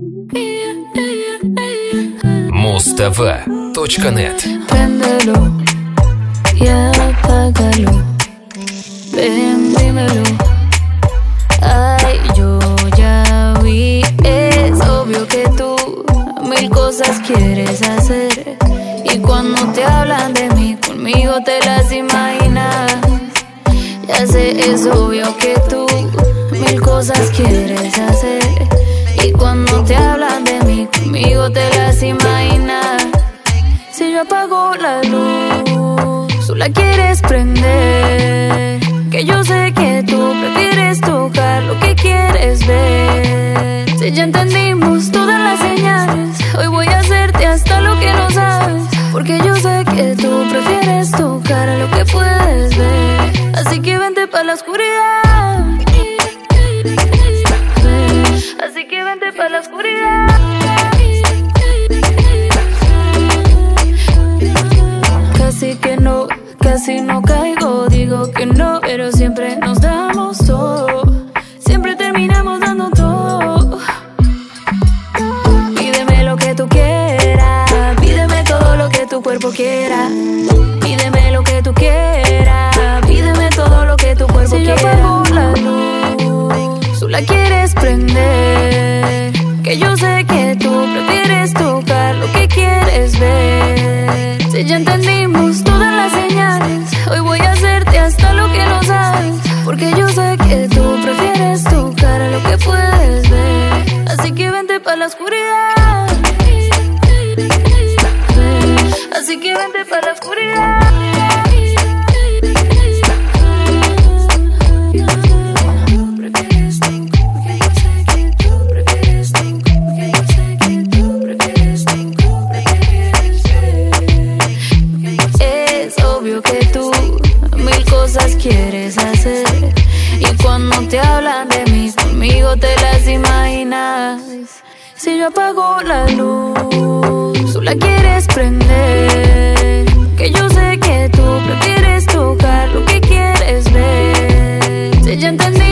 Mustava.net. Préndelo y apágalo. Ven, dímelo. Ay, yo ya vi. Es obvio que tú mil cosas quieres hacer. Y cuando te hablan de mí, conmigo te las imaginas. Ya sé, es obvio que tú mil cosas quieres hacer. Y cuando te hablan de mí, conmigo te las imaginas. Si yo apago la luz, tú la quieres prender. Que yo sé que tú prefieres tocar lo que quieres ver. Si ya entendimos todas las señales, hoy voy a hacerte hasta lo que no sabes. Porque yo sé que tú prefieres tocar lo que puedes ver. Así que vente pa' la oscuridad. Así que vente pa' la oscuridad. Casi no caigo, digo que no, pero siempre nos damos todo. Siempre terminamos dando todo. Pídeme lo que tú quieras, pídeme todo lo que tu cuerpo quiera. Pídeme lo que tú quieras, pídeme todo lo que tu cuerpo quiera. Si yo apago la luz, tú la quieres prender. Que yo sé que tú prefieres tocar lo que quieres ver. Si ya entendimos todas las señales, hoy voy a hacerte hasta lo que no sabes. Porque yo sé que tú prefieres tocar lo que puedes ver. Así que vente pa' la oscuridad. Así que vente pa' la oscuridad. Que tú mil cosas quieres hacer. Y cuando te hablan de mí, conmigo te las imaginas. Si yo apago la luz, tú la quieres prender. Que yo sé que tú prefieres tocar lo que quieres ver. Si ya entendí